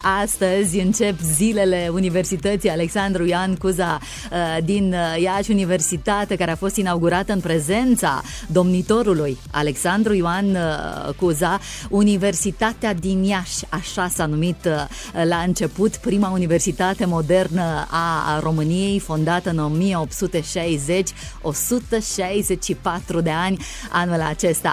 astăzi încep zilele Universității Alexandru Ioan Cuza din Iași, universitate care a fost inaugurată în prezența domnitorului Alexandru Ioan Cuza. Universitatea din Iași, așa s-a numit la început, prima universitate modernă a României, fondată în 1860, 164 de ani anul acesta.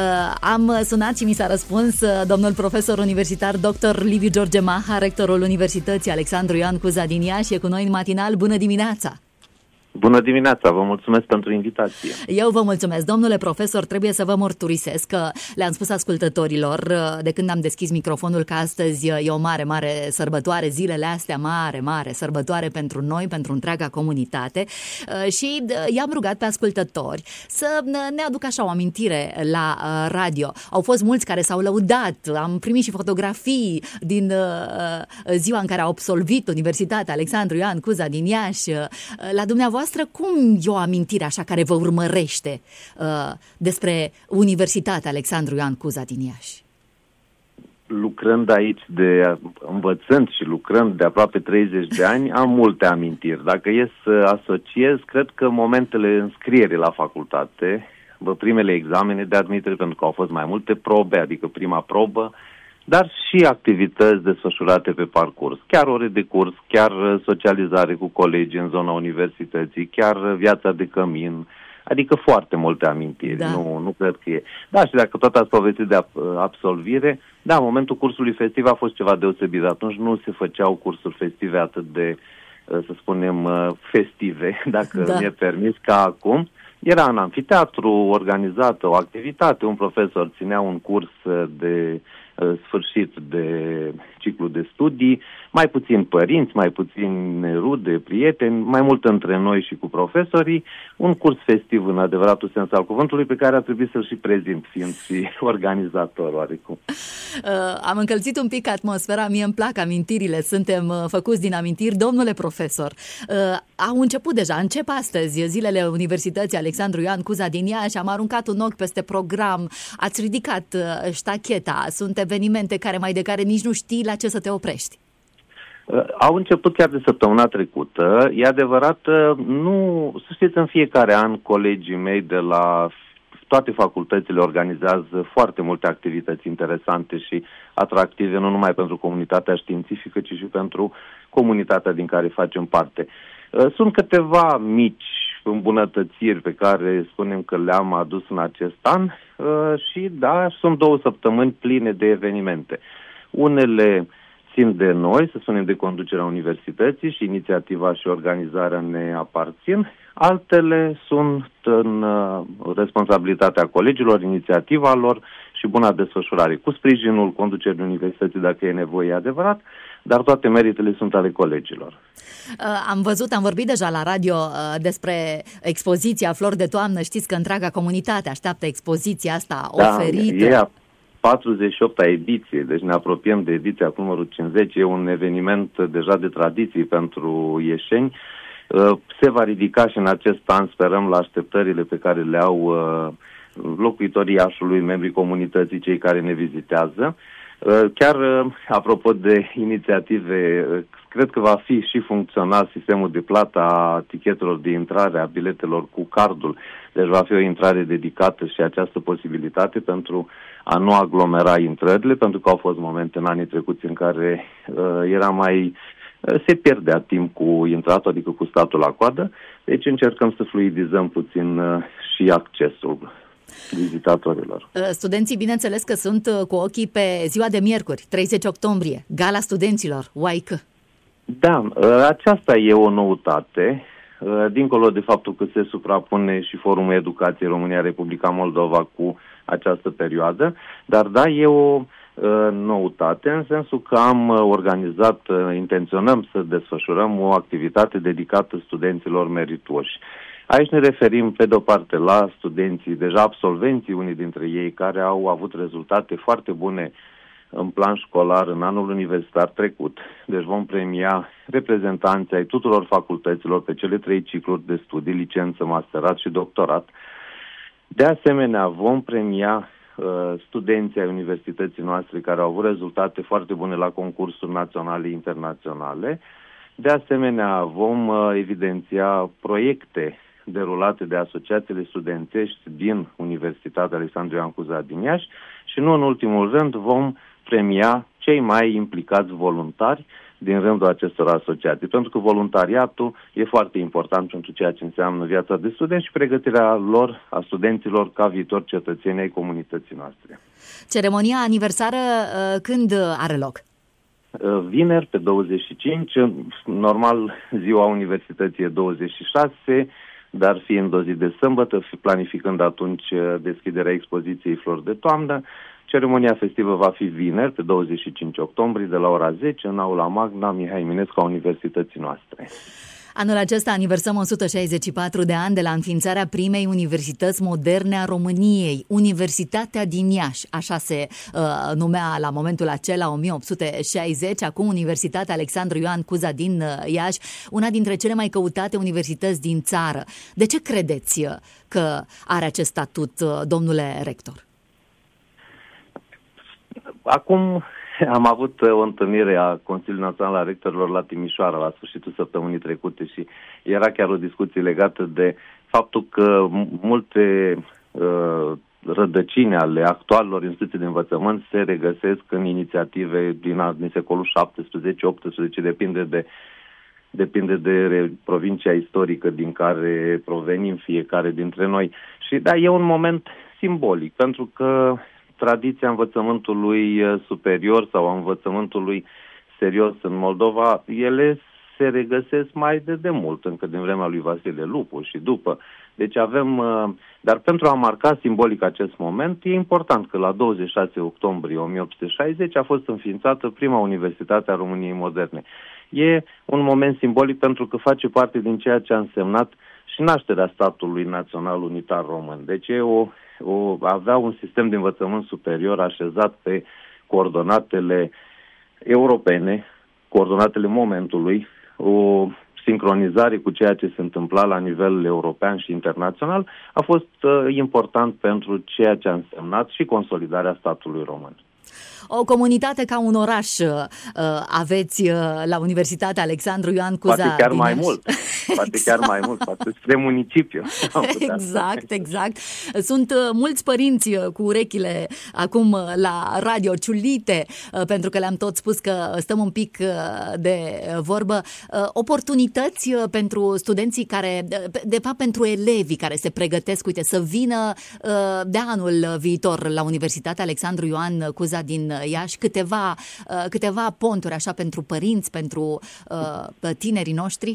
Am sunat și mi s-a răspuns domnul profesor universitar dr. Liviu George Maha, rectorul Universității Alexandru Ioan Cuza din Iași, e cu noi în matinal. Bună dimineața! Bună dimineața, vă mulțumesc pentru invitație. Eu vă mulțumesc, domnule profesor, trebuie să vă mărturisesc că le-am spus ascultătorilor de când am deschis microfonul că astăzi e o mare, mare sărbătoare, zilele astea mare sărbătoare pentru noi, pentru întreaga comunitate și i-am rugat pe ascultători să ne aducă așa o amintire la radio. Au fost mulți care s-au lăudat, am primit și fotografii din ziua în care a absolvit Universitatea Alexandru Ioan Cuza din Iași. La dumneavoastră, cum e o amintire așa care vă urmărește despre Universitatea Alexandru Ioan Cuza din Iași? Lucrând aici, învățând și lucrând de aproape 30 de ani, am multe amintiri. Dacă e să asociez, cred că momentele înscrierii la facultate, primele examene de admitere, pentru că au fost mai multe probe, adică prima probă, dar și activități desfășurate pe parcurs, chiar ore de curs, chiar socializare cu colegii în zona universității, chiar viața de cămin, adică foarte multe amintiri, da. Nu cred că e. Da, și dacă tot ați povestit de absolvire, da, în momentul cursului festiv a fost ceva deosebit, atunci nu se făceau cursuri festive atât de, să spunem, festive, dacă mi-e permis, ca acum. Era în amfiteatru organizată o activitate, un profesor ținea un curs de sfârșit de ciclu de studii, mai puțin părinți, mai puțin rude, prieteni, mai mult între noi și cu profesorii, un curs festiv în adevăratul sens al cuvântului pe care a trebuit să-l și prezint, fiind și organizator oarecum. Am încălzit un pic atmosfera, mie îmi plac amintirile, suntem făcuți din amintiri. Domnule profesor, au început deja, încep astăzi zilele Universității Alexandru Ioan Cuza din Iași, am aruncat un ochi peste program, ați ridicat ștacheta, sunt evenimente de care nici nu știi la ce să te oprești. Au început chiar de săptămâna trecută. E adevărat, să știți, în fiecare an colegii mei de la toate facultățile organizează foarte multe activități interesante și atractive, nu numai pentru comunitatea științifică, ci și pentru comunitatea din care facem parte. Sunt câteva mici îmbunătățiri pe care spunem că le-am adus în acest an și da, sunt 2 săptămâni pline de evenimente. Unele țin de noi, să spunem de conducerea universității și inițiativa și organizarea ne aparțin, altele sunt în responsabilitatea colegilor, inițiativa lor și buna desfășurare, cu sprijinul conducerii universității dacă e nevoie, adevărat, dar toate meritele sunt ale colegilor. Am vorbit deja la radio despre expoziția Flori de Toamnă, știți că întreaga comunitate așteaptă expoziția asta oferită. Da, 48-a ediție, deci ne apropiem de ediția cu numărul 50, e un eveniment deja de tradiții pentru ieșeni. Se va ridica și în acest an, sperăm, la așteptările pe care le au locuitorii Iașului, membrii comunității, cei care ne vizitează. Chiar apropo de inițiative, cred că va fi și funcțional sistemul de plată a tichetelor de intrare, a biletelor cu cardul. Deci va fi o intrare dedicată și această posibilitate pentru a nu aglomera intrările, pentru că au fost momente în anii trecuți în care se pierdea timp cu intratul, adică cu statul la coadă. Deci încercăm să fluidizăm puțin și accesul vizitatorilor. Studenții, bineînțeles că sunt cu ochii pe ziua de miercuri, 30 octombrie, Gala Studenților, UAIC. Da, aceasta e o noutate, dincolo de faptul că se suprapune și Forumul Educației România-Republica Moldova cu această perioadă, dar da, e o noutate în sensul că intenționăm să desfășurăm o activitate dedicată studenților merituoși. Aici ne referim, pe de-o parte, la studenții, deja absolvenții, unii dintre ei, care au avut rezultate foarte bune în plan școlar în anul universitar trecut. Deci vom premia reprezentanții ai tuturor facultăților pe cele 3 cicluri de studii, licență, masterat și doctorat. De asemenea, vom premia studenții ai universității noastre care au avut rezultate foarte bune la concursuri naționale, internaționale. De asemenea, vom evidenția proiecte derulate de asociațiile studențești din Universitatea Alexandru Ioan Cuza din Iași și, nu în ultimul rând, vom premia cei mai implicați voluntari din rândul acestor asociații, pentru că voluntariatul e foarte important pentru ceea ce înseamnă viața de student și pregătirea lor, a studenților, ca viitor cetățeni ai comunității noastre. Ceremonia aniversară când are loc? Vineri, pe 25, normal ziua universității e 26, dar fiind o zi de sâmbătă, planificând atunci deschiderea expoziției Flori de Toamnă, ceremonia festivă va fi vineri, pe 25 octombrie, de la ora 10, în aula magna Mihai Eminescu a universității noastre. Anul acesta aniversăm 164 de ani de la înființarea primei universități moderne a României, Universitatea din Iași, așa se numea la momentul acela, 1860, acum Universitatea Alexandru Ioan Cuza din Iași, una dintre cele mai căutate universități din țară. De ce credeți că are acest statut, domnule rector? Acum am avut o întâlnire a Consiliului Național al Rectorilor la Timișoara la sfârșitul săptămânii trecute și era chiar o discuție legată de faptul că multe rădăcini ale actualelor instituții de învățământ se regăsesc în inițiative din secolul 17-18, depinde de provincia istorică din care provenim fiecare dintre noi. Și da, e un moment simbolic, pentru că tradiția învățământului superior sau a învățământului serios în Moldova, ele se regăsesc mai de mult, încă din vremea lui Vasile Lupu și după. Deci avem, dar pentru a marca simbolic acest moment, e important că la 26 octombrie 1860 a fost înființată prima Universitate a României Moderne. E un moment simbolic pentru că face parte din ceea ce a însemnat și nașterea statului național unitar român. Deci avea un sistem de învățământ superior așezat pe coordonatele europene, coordonatele momentului, o sincronizare cu ceea ce se întâmpla la nivel european și internațional, a fost important pentru ceea ce a însemnat și consolidarea statului român. O comunitate ca un oraș aveți la Universitatea Alexandru Ioan Cuza. Poate chiar mai mult. Poate chiar mai mult, poate spre municipiu. Exact. Sunt mulți părinți cu urechile acum la radio ciulite, pentru că le-am tot spus că stăm un pic de vorbă. Oportunități pentru studenții care, de fapt pentru elevii care se pregătesc, uite, să vină de anul viitor la Universitatea Alexandru Ioan Cuza din Iași, câteva ponturi așa pentru părinți, pentru tinerii noștri?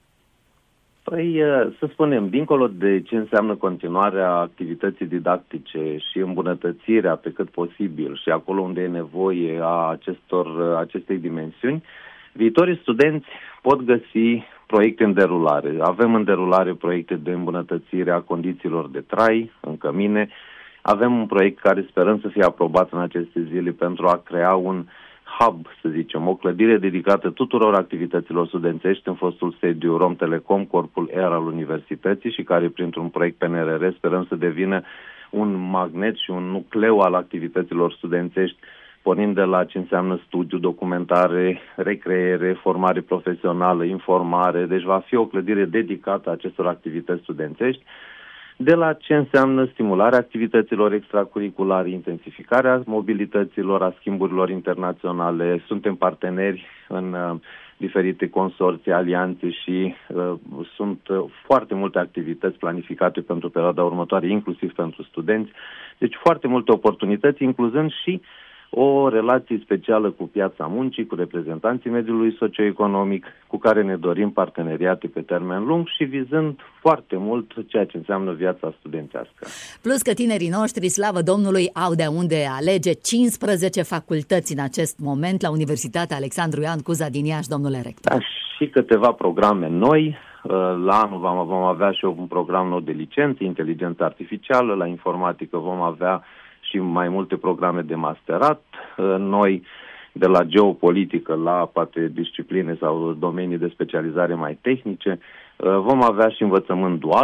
Păi, să spunem, dincolo de ce înseamnă continuarea activității didactice și îmbunătățirea pe cât posibil și acolo unde e nevoie a acestei dimensiuni, viitorii studenți pot găsi proiecte în derulare. Avem în derulare proiecte de îmbunătățire a condițiilor de trai în cămine. Avem un proiect care sperăm să fie aprobat în aceste zile pentru a crea un hub, să zicem, o clădire dedicată tuturor activităților studențești în fostul sediu Rom Telecom, corpul R al universității și care printr-un proiect PNRR sperăm să devină un magnet și un nucleu al activităților studențești, pornind de la ce înseamnă studiu, documentare, recreere, formare profesională, informare. Deci va fi o clădire dedicată acestor activități studențești, de la ce înseamnă stimularea activităților extracurriculare, intensificarea mobilităților, a schimburilor internaționale. Suntem parteneri în diferite consorții, alianțe și sunt foarte multe activități planificate pentru perioada următoare, inclusiv pentru studenți. Deci foarte multe oportunități, incluzând și o relație specială cu piața muncii, cu reprezentanții mediului socioeconomic, cu care ne dorim parteneriate pe termen lung și vizând foarte mult ceea ce înseamnă viața studențească. Plus că tinerii noștri, slavă Domnului, au de unde alege 15 facultăți în acest moment la Universitatea Alexandru Ioan Cuza din Iași, domnule rector. Da, și câteva programe noi. La anul vom avea și un program nou de licență, inteligență artificială, la informatică vom avea și mai multe programe de masterat. Noi, de la geopolitică la poate discipline sau domenii de specializare mai tehnice, vom avea și învățământ dual,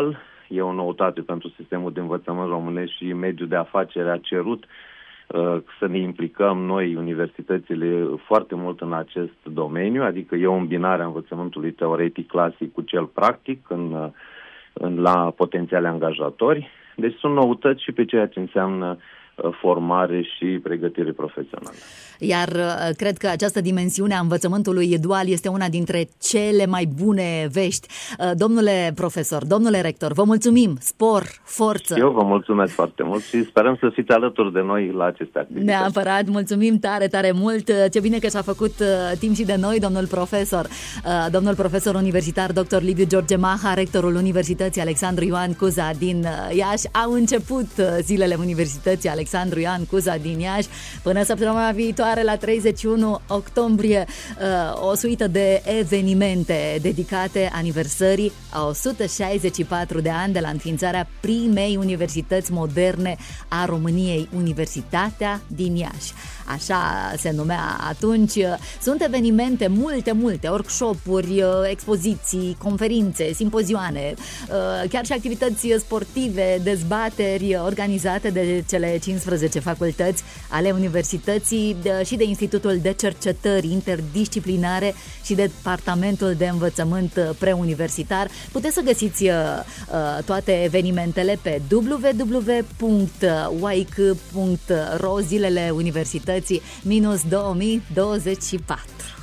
e o noutate pentru sistemul de învățământ românesc și mediul de afaceri a cerut să ne implicăm noi, universitățile, foarte mult în acest domeniu, adică e o îmbinare a învățământului teoretic clasic cu cel practic la potențiale angajatori. Deci sunt noutăți și pe ceea ce înseamnă formare și pregătire profesională. Iar cred că această dimensiune a învățământului dual este una dintre cele mai bune vești. Domnule profesor, domnule rector, vă mulțumim, spor, forță! Eu vă mulțumesc foarte mult și sperăm să fiți alături de noi la aceste activități. Neapărat, mulțumim tare, tare mult! Ce bine că și-a făcut timp și de noi, domnul profesor. Domnul profesor universitar dr. Liviu George Maha, rectorul Universității Alexandru Ioan Cuza din Iași. Au început zilele Universității Alexandru Ioan Cuza din Iași. Până săptămâna viitoare, la 31 octombrie, o suită de evenimente dedicate aniversării a 164 de ani de la înființarea primei universități moderne a României, Universitatea din Iași. Așa se numea atunci. Sunt evenimente multe, workshop-uri, expoziții, conferințe, simpozioane, chiar și activități sportive, dezbateri organizate de cele 15 facultăți ale universității și de Institutul de Cercetări Interdisciplinare și Departamentul de Învățământ Preuniversitar. Puteți să găsiți toate evenimentele pe www.uaic.ro, zilele universității -2024.